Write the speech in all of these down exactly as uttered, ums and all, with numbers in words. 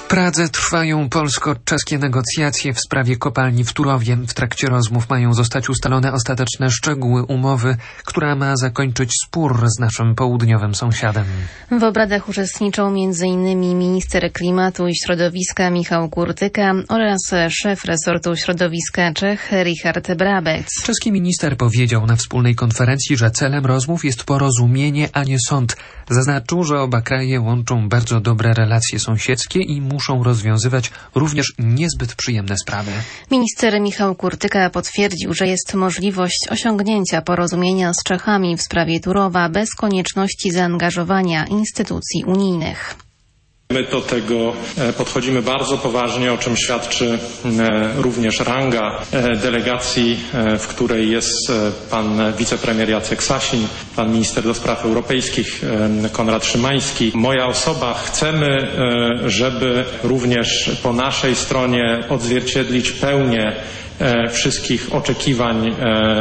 Pradze trwają polsko-czeskie negocjacje w sprawie kopalni w Turowie. W trakcie rozmów mają zostać ustalone ostateczne szczegóły umowy, która ma zakończyć spór z naszym południowym sąsiadem. W obradach uczestniczą między innymi minister klimatu i środowiska Michał Kurtyka oraz szef resortu środowiska Czech Richard Brabec. Czeski minister powiedział na wspólnej konferencji, że celem rozmów jest porozumienie, a nie sąd. Zaznaczył, że oba kraje łączą bardzo dobre relacje sąsiedzkie i muszą rozwiązywać również niezbyt przyjemne sprawy. Minister Michał Kurtyka potwierdził, że jest możliwość osiągnięcia porozumienia z Czechami w sprawie Turowa bez konieczności zaangażowania instytucji unijnych. My do tego podchodzimy bardzo poważnie, o czym świadczy również ranga delegacji, w której jest pan wicepremier Jacek Sasin, pan minister do spraw europejskich Konrad Szymański. Moja osoba. Chcemy, żeby również po naszej stronie odzwierciedlić pełnię wszystkich oczekiwań,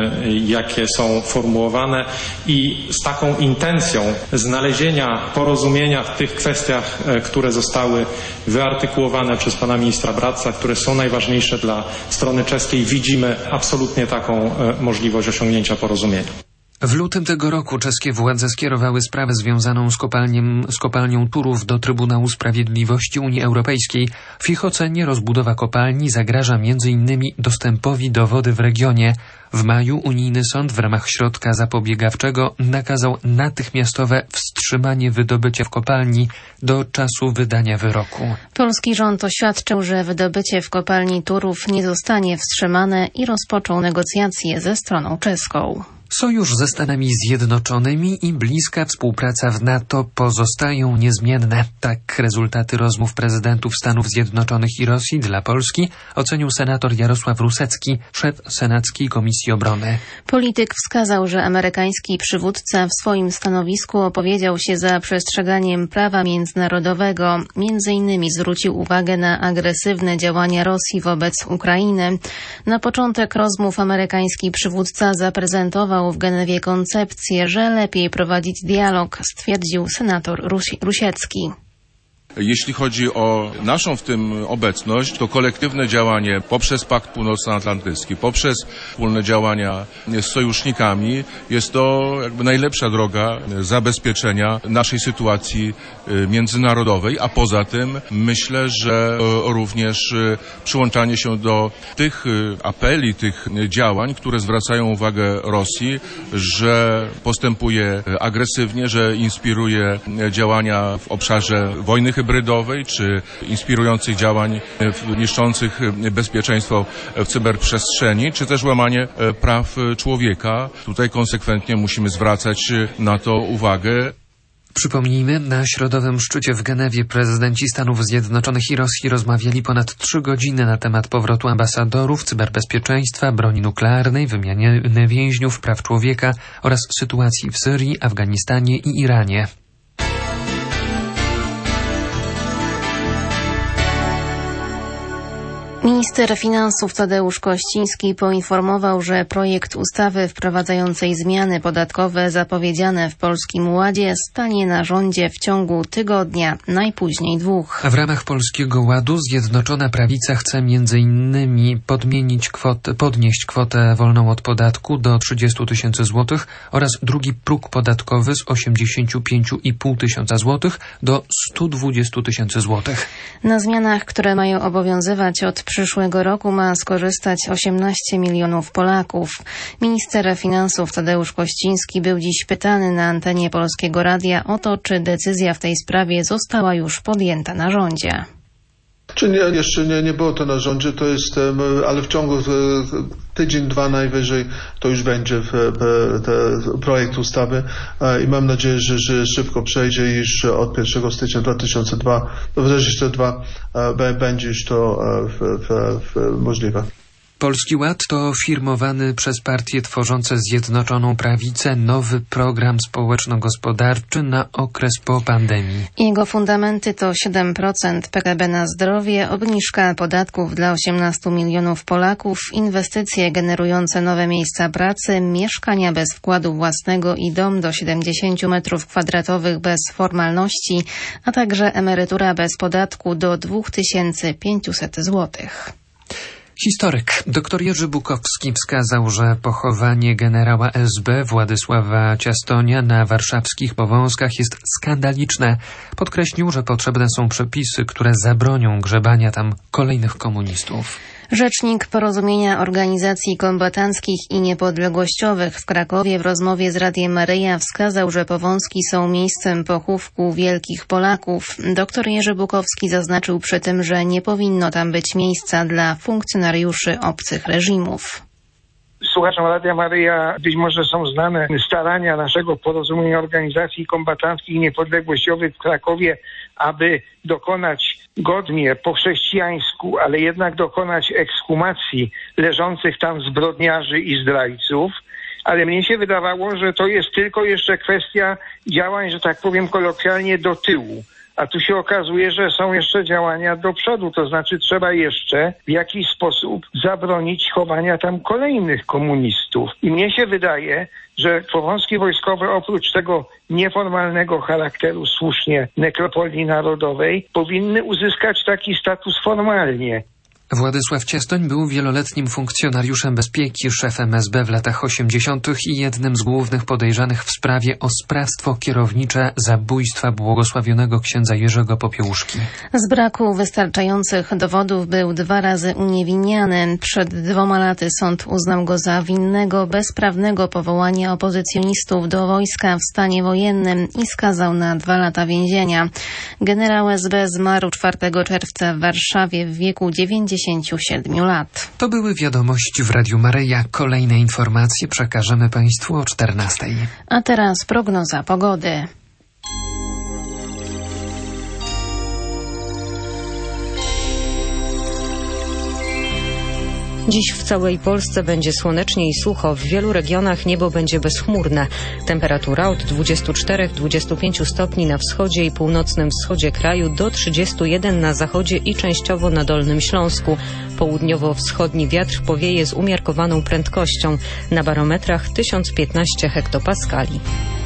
jakie są formułowane, i z taką intencją znalezienia porozumienia w tych kwestiach, które zostały wyartykułowane przez pana ministra Bratca, które są najważniejsze dla strony czeskiej, widzimy absolutnie taką możliwość osiągnięcia porozumienia. W lutym tego roku czeskie władze skierowały sprawę związaną z, kopalniem, z kopalnią Turów do Trybunału Sprawiedliwości Unii Europejskiej. W ich ocenie rozbudowa kopalni zagraża między innymi dostępowi do wody w regionie. W maju unijny sąd w ramach środka zapobiegawczego nakazał natychmiastowe wstrzymanie wydobycia w kopalni do czasu wydania wyroku. Polski rząd oświadczył, że wydobycie w kopalni Turów nie zostanie wstrzymane i rozpoczął negocjacje ze stroną czeską. Sojusz ze Stanami Zjednoczonymi i bliska współpraca w NATO pozostają niezmienne. Tak rezultaty rozmów prezydentów Stanów Zjednoczonych i Rosji dla Polski ocenił senator Jarosław Rusecki, szef Senackiej Komisji Obrony. Polityk wskazał, że amerykański przywódca w swoim stanowisku opowiedział się za przestrzeganiem prawa międzynarodowego. Między innymi zwrócił uwagę na agresywne działania Rosji wobec Ukrainy. Na początek rozmów amerykański przywódca zaprezentował w Genewie koncepcję, że lepiej prowadzić dialog, stwierdził senator Rusiecki. Jeśli chodzi o naszą w tym obecność, to kolektywne działanie poprzez Pakt Północnoatlantycki, poprzez wspólne działania z sojusznikami jest to jakby najlepsza droga zabezpieczenia naszej sytuacji międzynarodowej, a poza tym myślę, że również przyłączanie się do tych apeli, tych działań, które zwracają uwagę Rosji, że postępuje agresywnie, że inspiruje działania w obszarze wojny hybrydowej, czy inspirujących działań niszczących bezpieczeństwo w cyberprzestrzeni, czy też łamanie praw człowieka. Tutaj konsekwentnie musimy zwracać na to uwagę. Przypomnijmy, na środowym szczycie w Genewie prezydenci Stanów Zjednoczonych i Rosji rozmawiali ponad trzy godziny na temat powrotu ambasadorów, cyberbezpieczeństwa, broni nuklearnej, wymiany więźniów, praw człowieka oraz sytuacji w Syrii, Afganistanie i Iranie. Minister finansów Tadeusz Kościński poinformował, że projekt ustawy wprowadzającej zmiany podatkowe zapowiedziane w Polskim Ładzie stanie na rządzie w ciągu tygodnia, najpóźniej dwóch. W ramach Polskiego Ładu Zjednoczona Prawica chce między innymi podmienić kwotę, podnieść kwotę wolną od podatku do trzydziestu tysięcy złotych oraz drugi próg podatkowy z osiemdziesięciu pięciu i pół tysiąca złotych do stu dwudziestu tysięcy złotych. Na zmianach, które mają obowiązywać od przyszłego roku, ma skorzystać osiemnaście milionów Polaków. Minister finansów Tadeusz Kościński był dziś pytany na antenie Polskiego Radia o to, czy decyzja w tej sprawie została już podjęta na rządzie. Czy nie, jeszcze nie, nie było to na rządzie, to jest, ale w ciągu tydzień, dwa najwyżej to już będzie projekt ustawy i mam nadzieję, że, że szybko przejdzie, iż od pierwszego stycznia dwa tysiące dwudziestego drugiego będzie już to w, w, w, w możliwe. Polski Ład to firmowany przez partie tworzące Zjednoczoną Prawicę nowy program społeczno-gospodarczy na okres po pandemii. Jego fundamenty to siedem procent P K B na zdrowie, obniżka podatków dla osiemnastu milionów Polaków, inwestycje generujące nowe miejsca pracy, mieszkania bez wkładu własnego i dom do siedemdziesięciu metrów kwadratowych bez formalności, a także emerytura bez podatku do dwa tysiące pięćset złotych. Historyk dr Jerzy Bukowski wskazał, że pochowanie generała S B Władysława Ciastonia na warszawskich Powązkach jest skandaliczne. Podkreślił, że potrzebne są przepisy, które zabronią grzebania tam kolejnych komunistów. Rzecznik Porozumienia Organizacji Kombatanckich i Niepodległościowych w Krakowie w rozmowie z Radiem Maryja wskazał, że Powązki są miejscem pochówku wielkich Polaków. Doktor Jerzy Bukowski zaznaczył przy tym, że nie powinno tam być miejsca dla funkcjonariuszy obcych reżimów. Słuchaczom Radia Maryja być może są znane starania naszego Porozumienia Organizacji Kombatanckich i Niepodległościowych w Krakowie, aby dokonać godnie po chrześcijańsku, ale jednak dokonać ekshumacji leżących tam zbrodniarzy i zdrajców. Ale mnie się wydawało, że to jest tylko jeszcze kwestia działań, że tak powiem kolokwialnie, do tyłu. A tu się okazuje, że są jeszcze działania do przodu, to znaczy trzeba jeszcze w jakiś sposób zabronić chowania tam kolejnych komunistów. I mnie się wydaje, że Powązki wojskowe oprócz tego nieformalnego charakteru słusznie nekropolii narodowej powinny uzyskać taki status formalnie. Władysław Ciastoń był wieloletnim funkcjonariuszem bezpieki, szefem S B w latach osiemdziesiątych i jednym z głównych podejrzanych w sprawie o sprawstwo kierownicze zabójstwa błogosławionego księdza Jerzego Popiełuszki. Z braku wystarczających dowodów był dwa razy uniewinniany. Przed dwoma laty sąd uznał go za winnego bezprawnego powołania opozycjonistów do wojska w stanie wojennym i skazał na dwa lata więzienia. Generał S B zmarł czwartego czerwca w Warszawie w wieku dziewięćdziesięciu siedmiu lat. To były wiadomości w Radiu Maryja. Kolejne informacje przekażemy Państwu o czternastej. A teraz prognoza pogody. Dziś w całej Polsce będzie słonecznie i sucho. W wielu regionach niebo będzie bezchmurne. Temperatura od dwudziestu czterech do dwudziestu pięciu stopni na wschodzie i północnym wschodzie kraju do trzydziestu jeden na zachodzie i częściowo na Dolnym Śląsku. Południowo-wschodni wiatr powieje z umiarkowaną prędkością. Na barometrach tysiąc piętnaście hektopaskali.